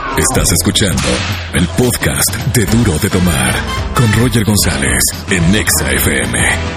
Estás escuchando el podcast de Duro de Tomar con Roger González en Nexa FM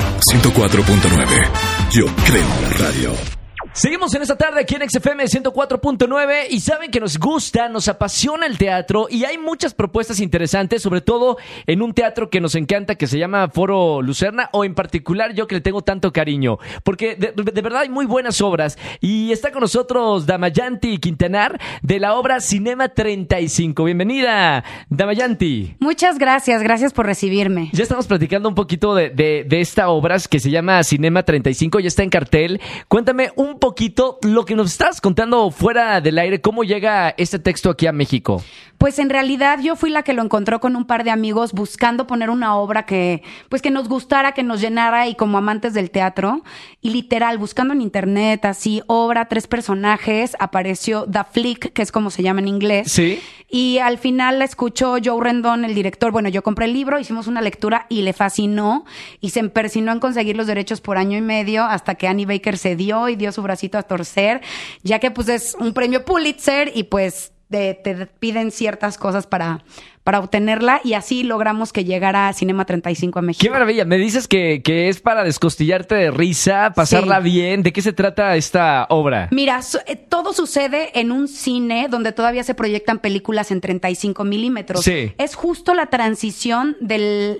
104.9. Yo creo en la radio. Seguimos en esta tarde aquí en XFM 104.9 y saben que nos gusta, nos apasiona el teatro y hay muchas propuestas interesantes, sobre todo en un teatro que nos encanta que se llama Foro Lucerna, o en particular yo que le tengo tanto cariño, porque de verdad hay muy buenas obras. Y está con nosotros Damayanti Quintanar de la obra Cinema 35. Bienvenida, Damayanti. Muchas gracias por recibirme. Ya estamos platicando un poquito de esta obra que se llama Cinema 35, ya está en cartel. Cuéntame un poquito lo que nos estás contando fuera del aire, cómo llega este texto aquí a México. Pues en realidad yo fui la que lo encontró con un par de amigos buscando poner una obra que nos gustara, que nos llenara, y como amantes del teatro, y literal buscando en internet así obra, 3 personajes, apareció The Flick, que es como se llama en inglés. Sí. Y al final la escuchó Joe Rendón, el director. Bueno, yo compré el libro, hicimos una lectura y le fascinó y se empersinó en conseguir los derechos por año y medio hasta que Annie Baker cedió y dio su bracito a torcer, ya que pues es un premio Pulitzer y pues te piden ciertas cosas para obtenerla, y así logramos que llegara a Cinema 35 a México. ¡Qué maravilla! Me dices que es para descostillarte de risa, pasarla bien. ¿De qué se trata esta obra? Mira, todo sucede en un cine donde todavía se proyectan películas en 35 milímetros. Sí. Es justo la transición de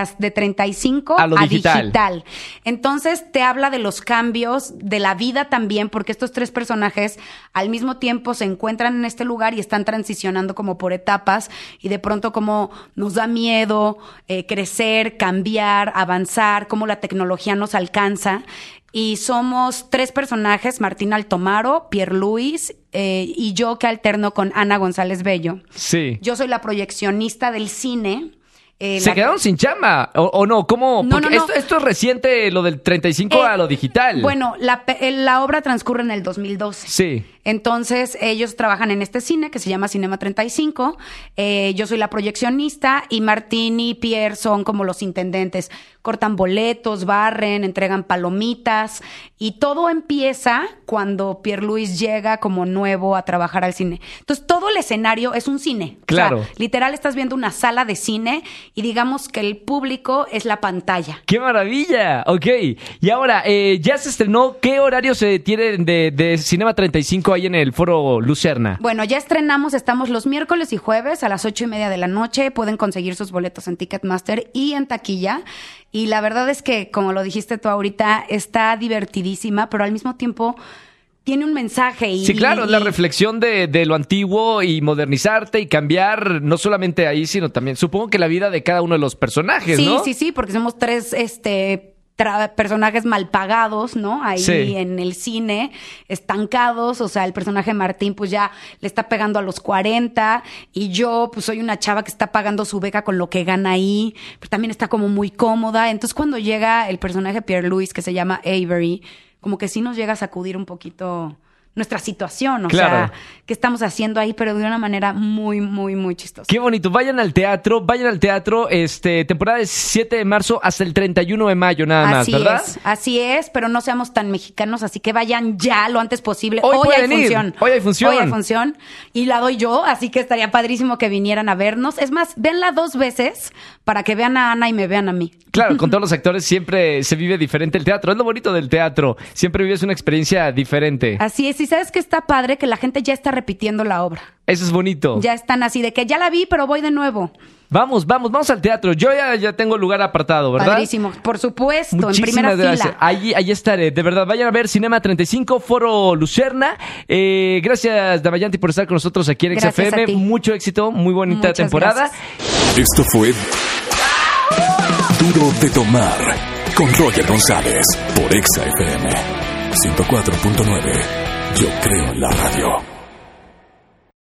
35 a digital. Entonces te habla de los cambios, de la vida también, porque estos 3 personajes al mismo tiempo se encuentran en este lugar y están transicionando como por etapas, y de pronto como nos da miedo crecer, cambiar, avanzar, cómo la tecnología nos alcanza. Y somos 3 personajes: Martín Altomaro, Pierre Luis y yo, que alterno con Ana González Bello. Sí. Yo soy la proyeccionista del cine. ¿Se quedaron sin chamba? ¿O no? ¿Cómo? Porque No. Esto es reciente, lo del 35 a lo digital. Bueno, la obra transcurre en el 2012. Sí. Entonces, ellos trabajan en este cine que se llama Cinema 35. Yo soy la proyeccionista y Martín y Pierre son como los intendentes. Cortan boletos, barren, entregan palomitas, y todo empieza cuando Pierre Luis llega como nuevo a trabajar al cine. Entonces, todo el escenario es un cine. Claro. O sea, literal estás viendo una sala de cine y digamos que el público es la pantalla. ¡Qué maravilla! Ok. Y ahora, ya se estrenó. ¿Qué horario se tiene de Cinema 35 ahí en el Foro Lucerna? Bueno, ya estrenamos, estamos los miércoles y jueves a las 8:30 de la noche. Pueden conseguir sus boletos en Ticketmaster y en taquilla. Y la verdad es que, como lo dijiste tú ahorita, está divertidísima, pero al mismo tiempo tiene un mensaje. Sí, claro, es la reflexión de lo antiguo y modernizarte y cambiar, no solamente ahí, sino también, supongo que la vida de cada uno de los personajes, ¿no? Sí, porque somos 3 personajes mal pagados, ¿no? Ahí sí. En el cine, estancados. O sea, el personaje Martín pues ya le está pegando a los 40, y yo pues soy una chava que está pagando su beca con lo que gana ahí, pero también está como muy cómoda. Entonces, cuando llega el personaje Pierre Luis, que se llama Avery, como que sí nos llega a sacudir un poquito nuestra situación, o claro. sea, qué estamos haciendo ahí, pero de una manera muy, muy, muy chistosa. Qué bonito. Vayan al teatro. Temporada de 7 de marzo hasta el 31 de mayo nada más, ¿verdad? Así es, pero no seamos tan mexicanos, así que vayan ya lo antes posible. Hoy hay función. Hoy hay función. Y la doy yo, así que estaría padrísimo que vinieran a vernos. Es más, véanla 2 veces para que vean a Ana y me vean a mí. Claro, con todos los actores siempre se vive diferente el teatro. Es lo bonito del teatro. Siempre vives una experiencia diferente. Así es. Y sabes que está padre que la gente ya está repitiendo la obra. Eso es bonito. Ya están así de que ya la vi, pero voy de nuevo. Vamos al teatro. Yo ya tengo lugar apartado, ¿verdad? Padrísimo, por supuesto. Muchísimas en primera gracias. fila. Ahí estaré. De verdad, vayan a ver Cinema 35, Foro Lucerna. Gracias, Damayanti, por estar con nosotros aquí en Gracias XFM. a ti. Mucho éxito, muy bonita Muchas temporada. gracias. Esto fue Duro de Tomar con Roger González por XFM 104.9. Yo creo en la radio.